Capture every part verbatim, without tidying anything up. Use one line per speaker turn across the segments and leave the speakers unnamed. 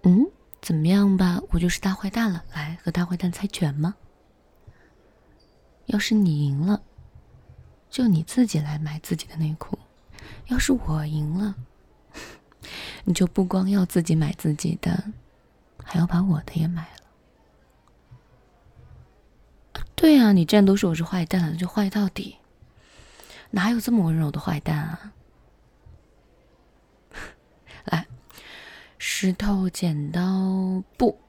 嗯，怎么样吧？我就是大坏蛋了，来和大坏蛋猜拳吗？要是你赢了，就你自己来买自己的内裤；要是我赢了，你就不光要自己买自己的，还要把我的也买了。对啊，你既然都说我是坏蛋了，那就坏到底。哪有这么温柔的坏蛋啊？来，石头剪刀布，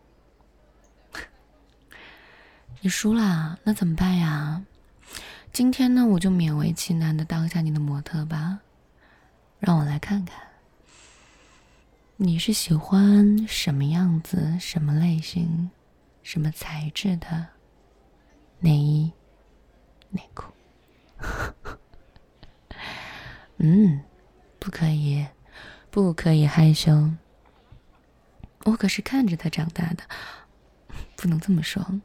你输啦，那怎么办呀？今天呢，我就勉为其难的当下你的模特吧。让我来看看，你是喜欢什么样子、什么类型、什么材质的内衣、内裤？嗯，不可以，不可以害羞。我可是看着他长大的，不能这么说，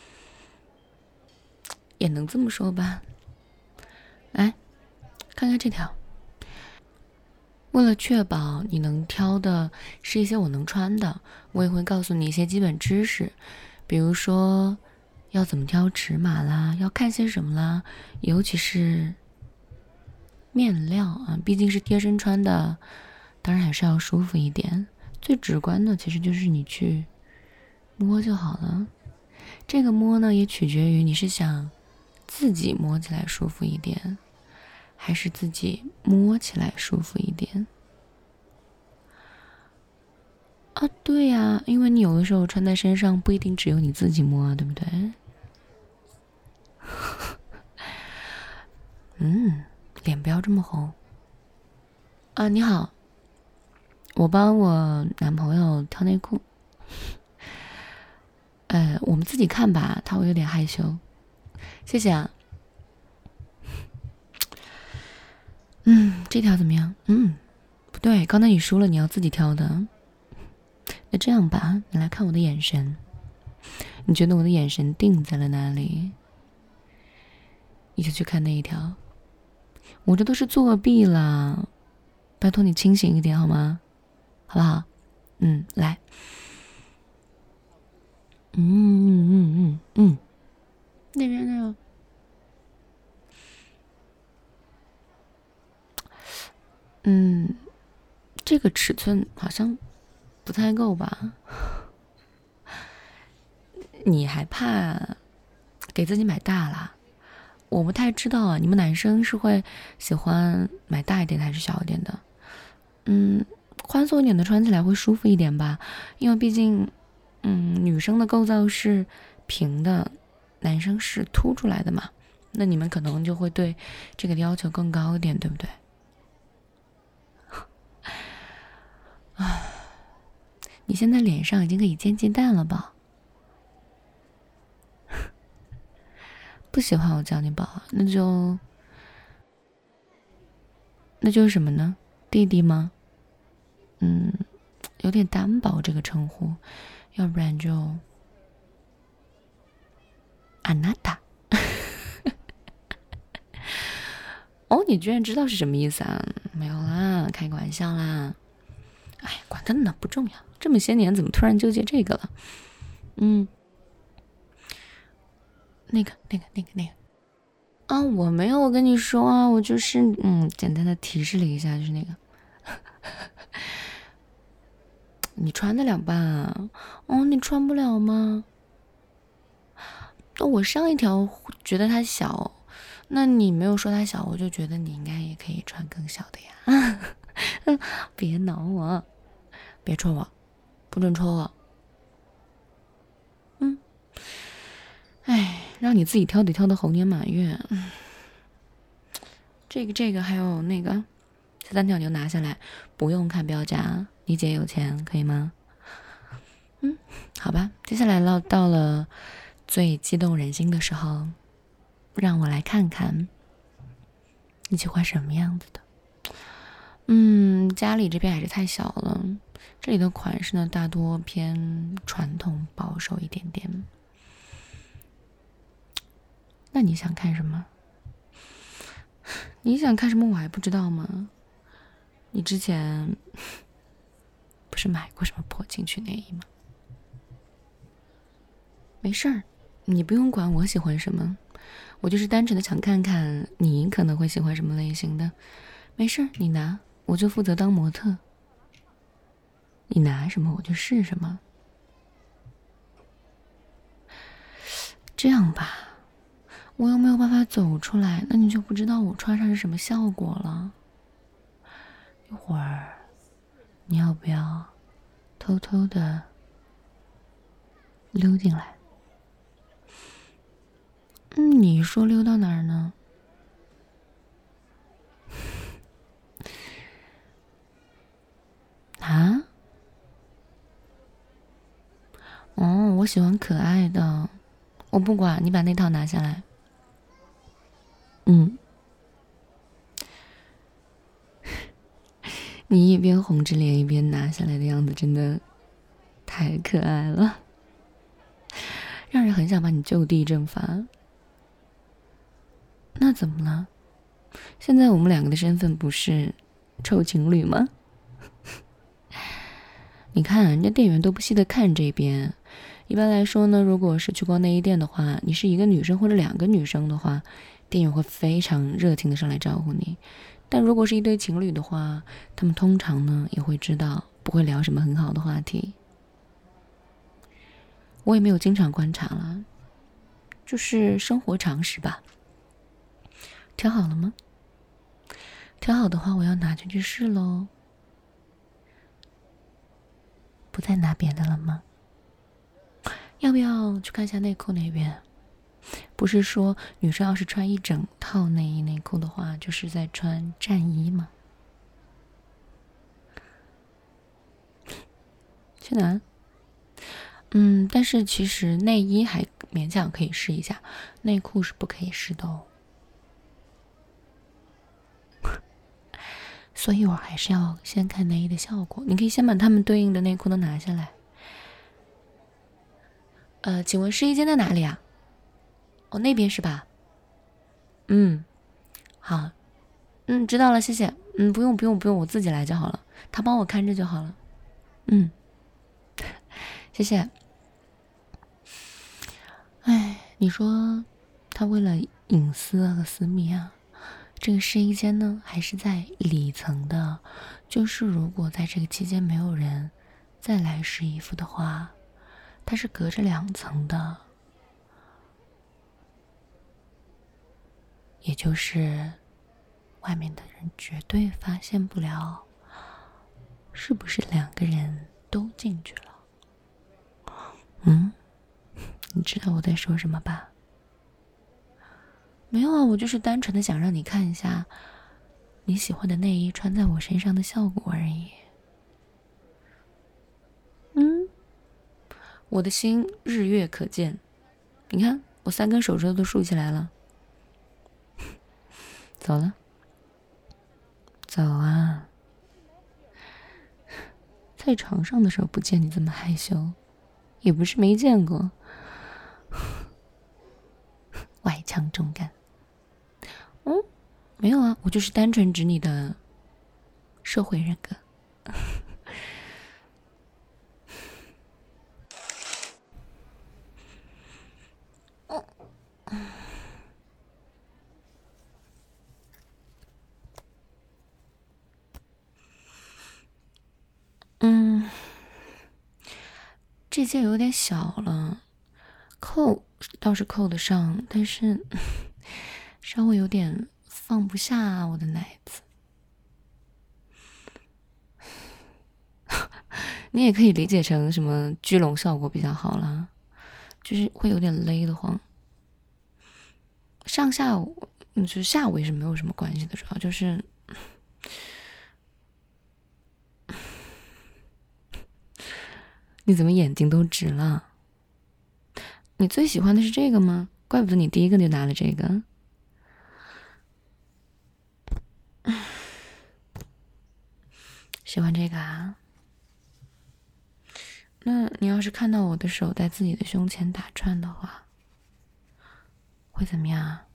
也能这么说吧。来，看看这条。为了确保你能挑的是一些我能穿的，我也会告诉你一些基本知识，比如说要怎么挑尺码啦，要看些什么啦，尤其是面料啊，毕竟是贴身穿的，当然还是要舒服一点。最直观的其实就是你去摸就好了。这个摸呢，也取决于你是想自己摸起来舒服一点，还是自己摸起来舒服一点。啊，对呀，因为你有的时候穿在身上不一定只有你自己摸啊，对不对？嗯，脸不要这么红。啊，你好，我帮我男朋友挑内裤。呃，我们自己看吧，他会有点害羞。谢谢啊。嗯，这条怎么样？嗯，不对，刚才你输了，你要自己挑的。那这样吧，你来看我的眼神，你觉得我的眼神定在了哪里，你就去看那一条。我这都是作弊啦，拜托你清醒一点好吗？好不好？嗯，来。嗯嗯嗯嗯嗯，那边那个，嗯，这个尺寸好像不太够吧？你还怕给自己买大啦？我不太知道啊，你们男生是会喜欢买大一点的还是小一点的？嗯，宽松一点的穿起来会舒服一点吧，因为毕竟，嗯，女生的构造是平的，男生是凸出来的嘛，那你们可能就会对这个要求更高一点，对不对？啊，你现在脸上已经可以煎鸡蛋了吧？不喜欢我叫你宝，那就那就是什么呢？弟弟吗？嗯，有点单薄这个称呼，要不然就あなた。哦，你居然知道是什么意思啊？没有啦，开个玩笑啦。哎，管他呢，不重要。这么些年，怎么突然纠结这个了？嗯，那个，那个，那个，那个。啊，我没有跟你说啊，我就是嗯，简单的提示了一下，就是那个，你穿得了吧？哦，你穿不了吗？我上一条觉得它小，那你没有说它小，我就觉得你应该也可以穿更小的呀。别挠我，别戳我，不准戳我。嗯，哎，让你自己挑得挑的猴年马月。这个这个还有那个，这三条你就拿下来，不用看标价，你姐有钱可以吗？嗯，好吧，接下来到到了最激动人心的时候，让我来看看你喜欢什么样子的。嗯，家里这边还是太小了，这里的款式呢大多偏传统保守一点点。那你想看什么？你想看什么我还不知道吗？你之前不是买过什么破情趣内衣吗？没事儿，你不用管我喜欢什么，我就是单纯的想看看你可能会喜欢什么类型的。没事儿，你拿，我就负责当模特。你拿什么我就试什么。这样吧，我又没有办法走出来，那你就不知道我穿上是什么效果了。一会儿，你要不要偷偷的溜进来？嗯，你说溜到哪儿呢？啊？哦，我喜欢可爱的，我不管，你把那套拿下来。嗯。你一边红着脸一边拿下来的样子真的太可爱了，让人很想把你就地正法。那怎么了？现在我们两个的身份不是臭情侣吗？你看人家店员都不稀得看这边。一般来说呢，如果是去逛内衣店的话，你是一个女生或者两个女生的话，店员会非常热情的上来招呼你。但如果是一对情侣的话，他们通常呢也会知道不会聊什么很好的话题。我也没有经常观察了，就是生活常识吧。调好了吗？调好的话，我要拿进去试喽。不再拿别的了吗？要不要去看一下内裤那边？不是说女生要是穿一整套内衣内裤的话，就是在穿战衣吗？去哪？嗯，但是其实内衣还勉强可以试一下，内裤是不可以试的哦。所以我还是要先看内衣的效果。你可以先把它们对应的内裤都拿下来。呃，请问试衣间在哪里啊？哦，那边是吧？嗯，好，嗯，知道了，谢谢。嗯，不用不用不用，我自己来就好了，他帮我看着就好了。嗯，谢谢。哎，你说他为了隐私和私密啊，这个试衣间呢还是在里层的，就是如果在这个期间没有人再来试衣服的话，它是隔着两层的，也就是外面的人绝对发现不了是不是两个人都进去了。嗯，你知道我在说什么吧？没有啊，我就是单纯的想让你看一下你喜欢的内衣穿在我身上的效果而已。嗯，我的心日月可见，你看我三根手指头都竖起来了。走了，走啊！在床上的时候不见你这么害羞，也不是没见过。外强中干。嗯，没有啊，我就是单纯指你的社会人格。嗯，这件有点小了，扣倒是扣得上，但是稍微有点放不下我的奶子。你也可以理解成什么聚拢效果比较好啦，就是会有点勒得慌。上下午，嗯，就是下午也是没有什么关系的，主要就是你怎么眼睛都直了？你最喜欢的是这个吗？怪不得你第一个就拿了这个。喜欢这个啊？那你要是看到我的手在自己的胸前打转的话，会怎么样啊？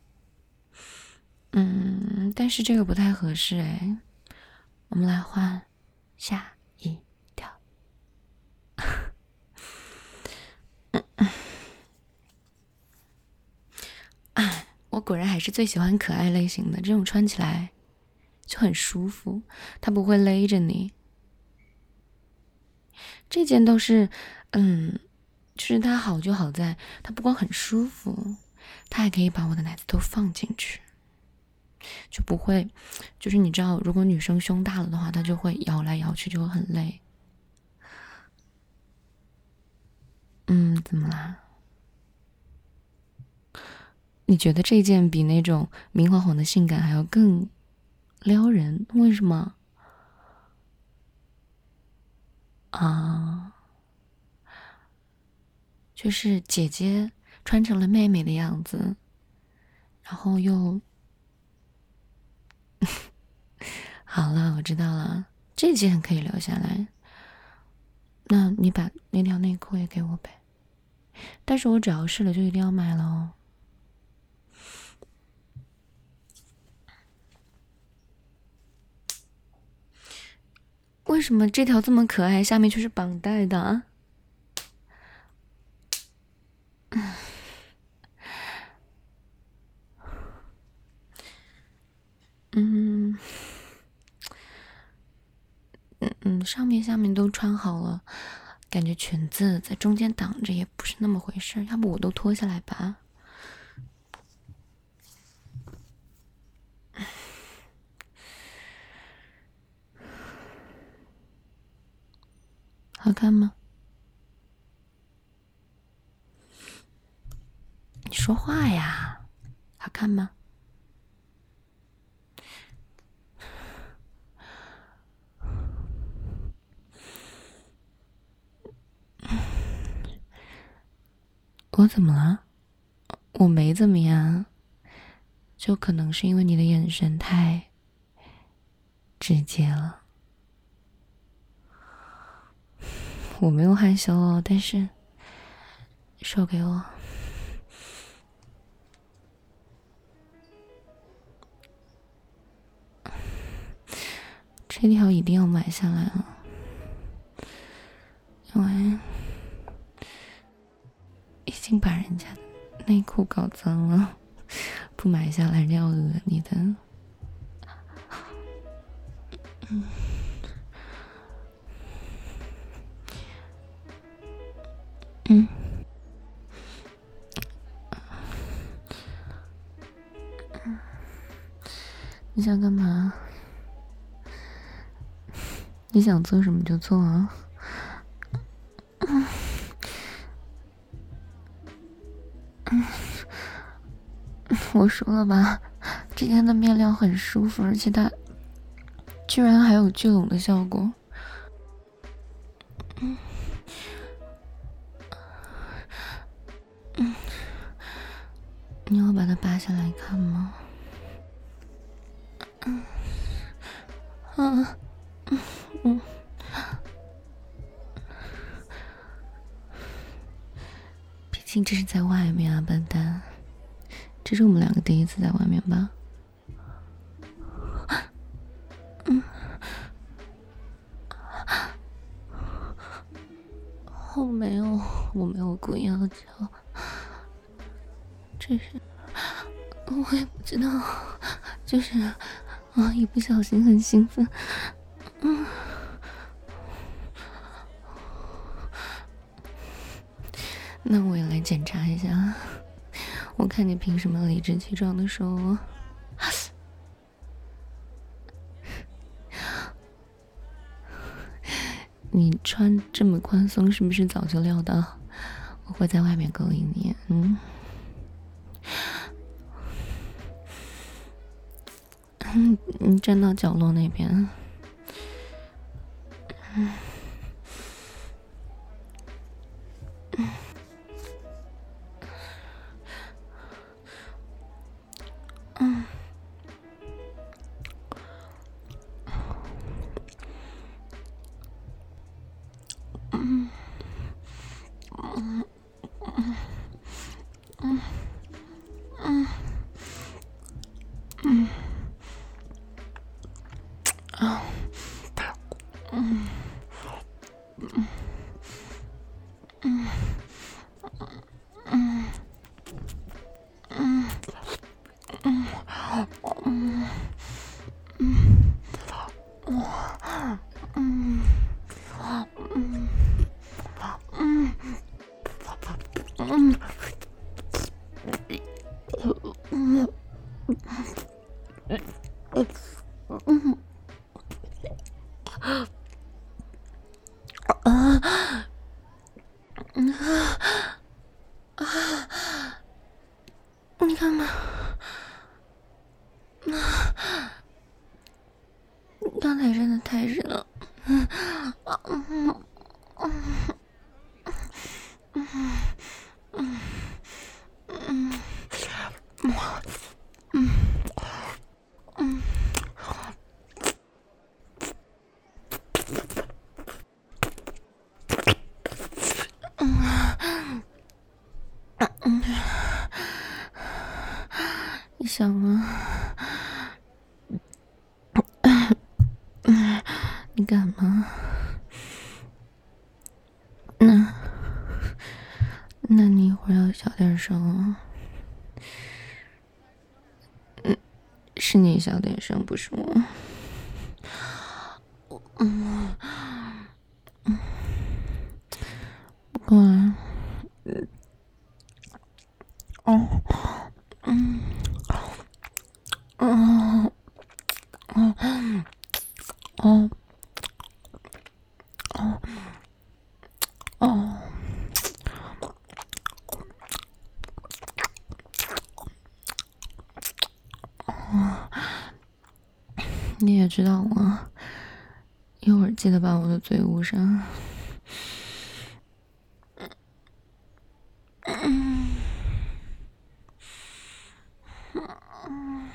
嗯，但是这个不太合适哎，我们来换下一条。 果然还是最喜欢可爱类型的，这种穿起来就很舒服，它不会勒着你。这件都是，嗯，就是它好就好在它不光很舒服，它还可以把我的奶子都放进去，就不会，就是你知道，如果女生胸大了的话，她就会摇来摇去，就会很累。嗯，怎么啦？你觉得这件比那种明晃晃的性感还要更撩人？为什么？啊，就是姐姐穿成了妹妹的样子，然后又好了，我知道了，这件可以留下来。那你把那条内裤也给我呗，但是我只要试了就一定要买了哦。为什么这条这么可爱，下面却是绑带的啊？嗯嗯嗯，上面下面都穿好了，感觉裙子在中间挡着也不是那么回事，要不我都脱下来吧。好看吗？你说话呀，好看吗？我怎么了？我没怎么样，就可能是因为你的眼神太直接了。我没有害羞哦，但是手给我。这条一定要买下来了，因为已经把人家的内裤搞脏了，不买下来人家要讹你的。嗯嗯，你想干嘛？你想做什么就做啊。嗯嗯，我说了吧，这件的面料很舒服，而且它居然还有聚拢的效果。嗯嗯，你要把它扒下来看吗？嗯嗯嗯嗯，毕竟这是在外面啊，笨蛋。这是我们两个第一次在外面吧？嗯，我没有，我没有故意要叫，只是我也不知道，就是啊，一不小心很兴奋，嗯，那我也来检查一下，我看你凭什么理直气壮的说我？你穿这么宽松，是不是早就料到我会在外面勾引你？嗯，嗯，你站到角落那边。嗯，嗯，嗯，嗯，嗯，嗯，嗯，嗯，啊，嗯，嗯，嗯，嗯，嗯。 嗯嗯嗯嗯嗯嗯啊嗯啊！你干嘛？刚才真的太热了。嗯嗯嗯嗯嗯嗯嗯嗯嗯，你想吗？你干嘛？那，那你一会儿要小点声哦。嗯，是你小点声，不是我。嗯嗯，不过，哦，嗯，哦，哦，哦，哦，哦。你也知道我，一会儿记得把我的嘴捂上。嗯嗯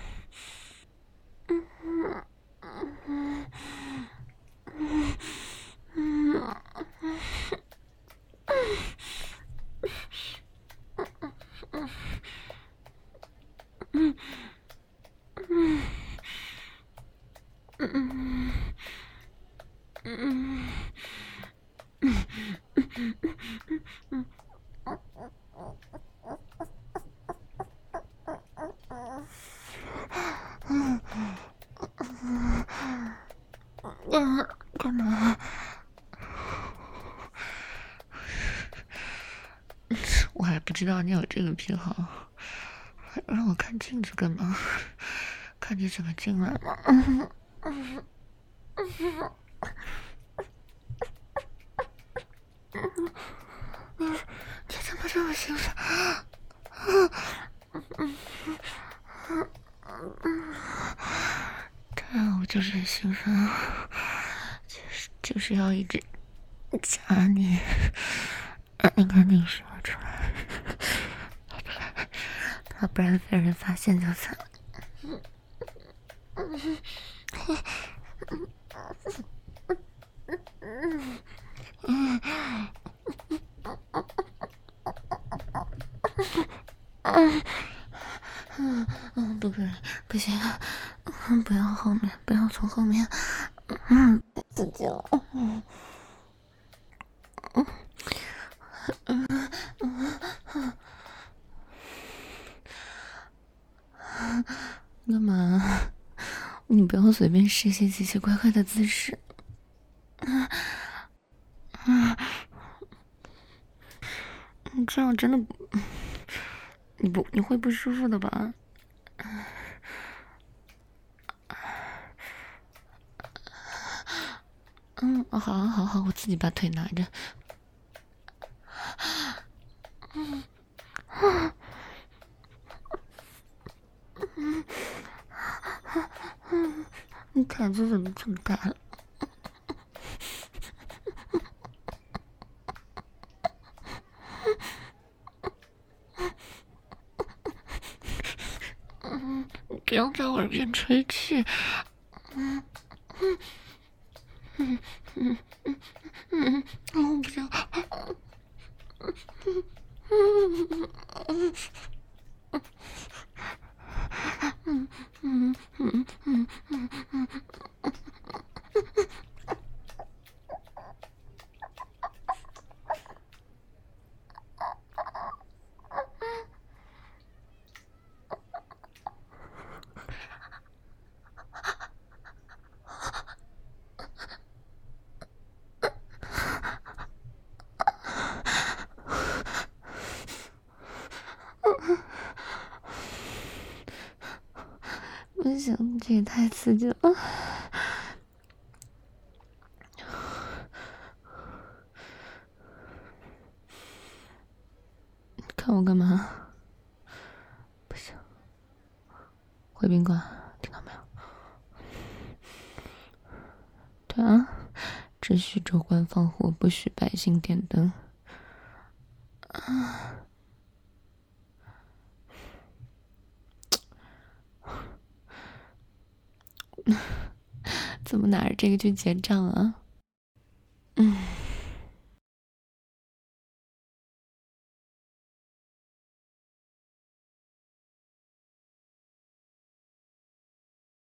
嗯嗯嗯嗯嗯嗯，干嘛？我还不知道你有这个癖好，让我看镜子干嘛？看你怎么进来嘛。嗯嗯嗯你你怎么这么兴奋？嗯嗯嗯嗯，对啊，我就是很兴奋啊，就是就是要一直夹你，让你赶紧说出来，要不然被人发现就惨。嗯嗯嗯嗯嗯嗯嗯，不可以，不行，嗯，不要后面，不要从后面，嗯，自己了，嗯嗯嗯嗯嗯，干嘛？你不要随便试一些奇奇怪怪的姿势。嗯嗯，你这样真的不，你不你会不舒服的吧？嗯，好好好好，我自己把腿拿着。嗯嗯嗯嗯，你胆子怎么这么大了？嗯，你不要在我耳边吹气。嗯嗯嗯嗯嗯嗯，我不要。嗯嗯嗯嗯嗯嗯嗯嗯嗯。 不行，这也太刺激了。看我干嘛？不行，回宾馆，听到没有？对啊，只许州官放火，不许百姓点灯。啊！怎么拿着这个去结账啊？嗯。